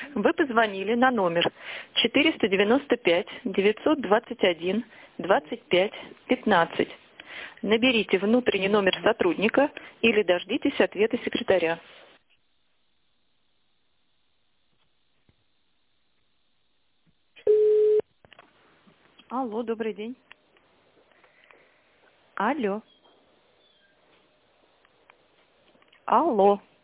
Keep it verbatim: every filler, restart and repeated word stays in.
Вы позвонили на номер четыреста девяносто пять девятьсот двадцать один двадцать пять пятнадцать. Наберите внутренний номер сотрудника или дождитесь ответа секретаря. Алло, добрый день. Алло. Алло.